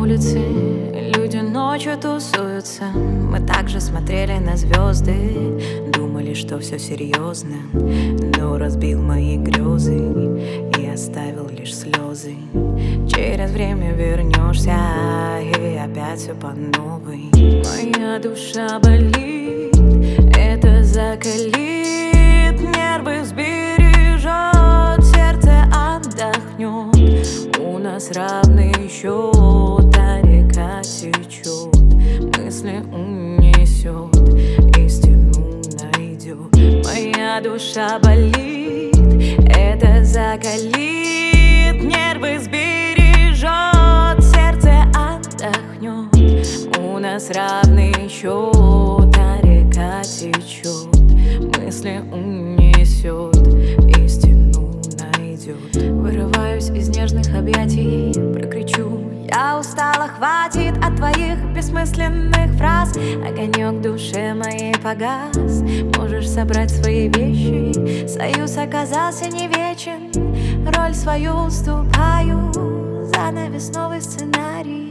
улице люди ночью тусуются. Мы также смотрели на звезды, думали, что все серьезно, но разбил мои грезы и оставил лишь слезы. Через время вернешься, и опять все по новой. Моя душа болит, это закалит, нервы сбережет, сердце отдохнет. У нас равный счет, а река течет, мысли унесет, истину найдет. Моя душа болит, это закалит, нервы сбережет, сердце отдохнет. У нас равный счет, а река течет, мысли унесет, истину найдет. Вырываюсь из нежных объятий, прокричу: я устала, хватит от твоих бессмысленных фраз. Огонек в душе моей погас, можешь собрать свои вещи. Союз оказался не вечен, роль свою уступаю, занавес новый сценарий.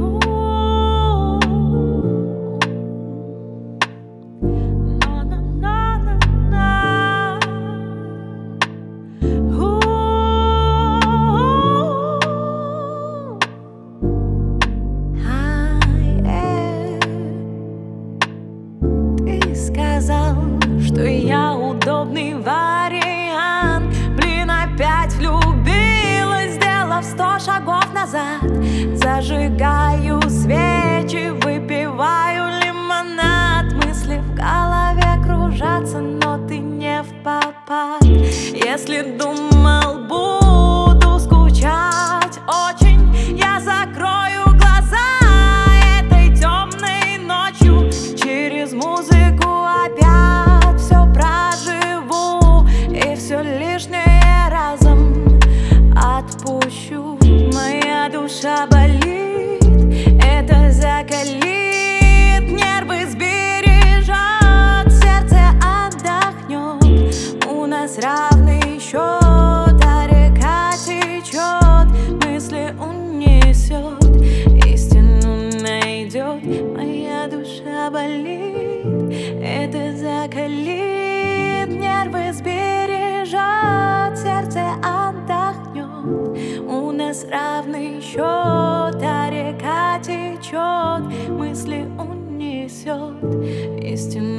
Сказал, что я удобный вариант. Блин, опять влюбилась, сделав 100 шагов назад. Зажигаю свечи, выпиваю лимонад. Мысли в голове кружатся, но ты не впопад. Если думал, буду скучать очень, я закрою глаза этой темной ночью. Через музыку опять все проживу, и все лишнее разом отпущу. Моя душа болит, это закалит, нервы сбережет, сердце отдохнет. У нас равный счет, а река течет, мысли унесет, истину найдет. Моя душа болит, это закалит, нервы сбережет, сердце отдохнет. У нас равный счет, а река течет, мысли унесет, истину